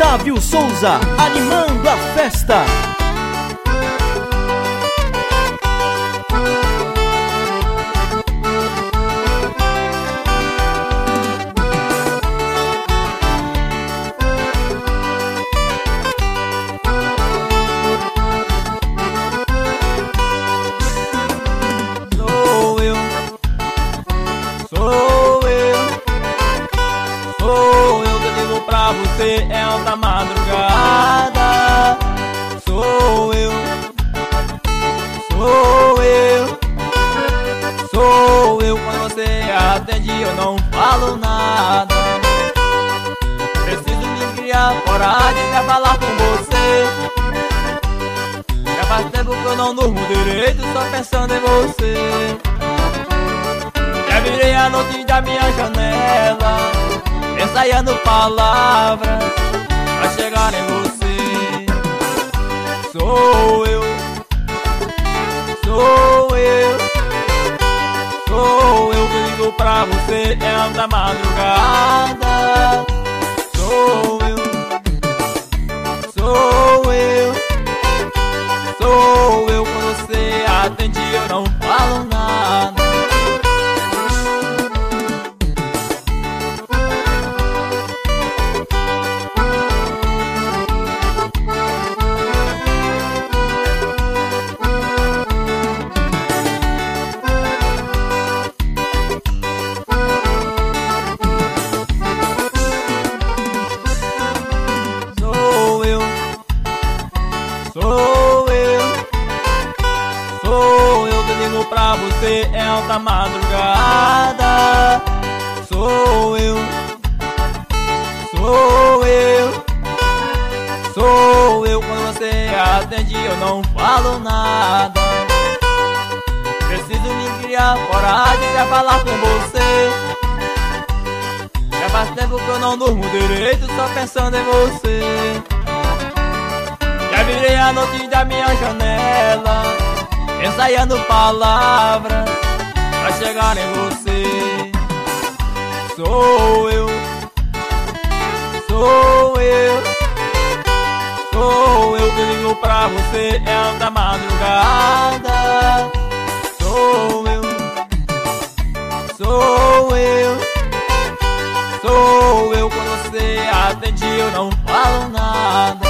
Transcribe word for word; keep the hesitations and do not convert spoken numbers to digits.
Flávio Souza, animando a festa. Sou eu, sou eu, sou eu que ligo pra você, é alta madrugada. Sou eu, sou eu, sou eu. Quando você atende eu não falo nada. Preciso me criar coragem pra falar com você. Já faz tempo que eu não durmo direito, só pensando em você. Já virei a noite da minha janela, ensaiando palavras pra chegar em você. Sou eu, sou eu, sou eu que ligo pra você, é alta madrugada. Sou eu, sou eu, sou eu. Quando você atende eu não falo nada. Sou eu, sou eu, sou eu que ligo pra você, é alta madrugada. Sou eu, sou eu, sou eu. Quando você atende eu não falo nada. Preciso me criar coragem pra falar com você. Já faz tempo que eu não durmo direito, só pensando em você. Já virei a noite da minha janela, ensaiando palavras pra chegar em você. Sou eu, sou eu, sou eu que ligo pra você, é alta madrugada. Sou eu, sou eu, sou eu. Quando você atende eu não falo nada.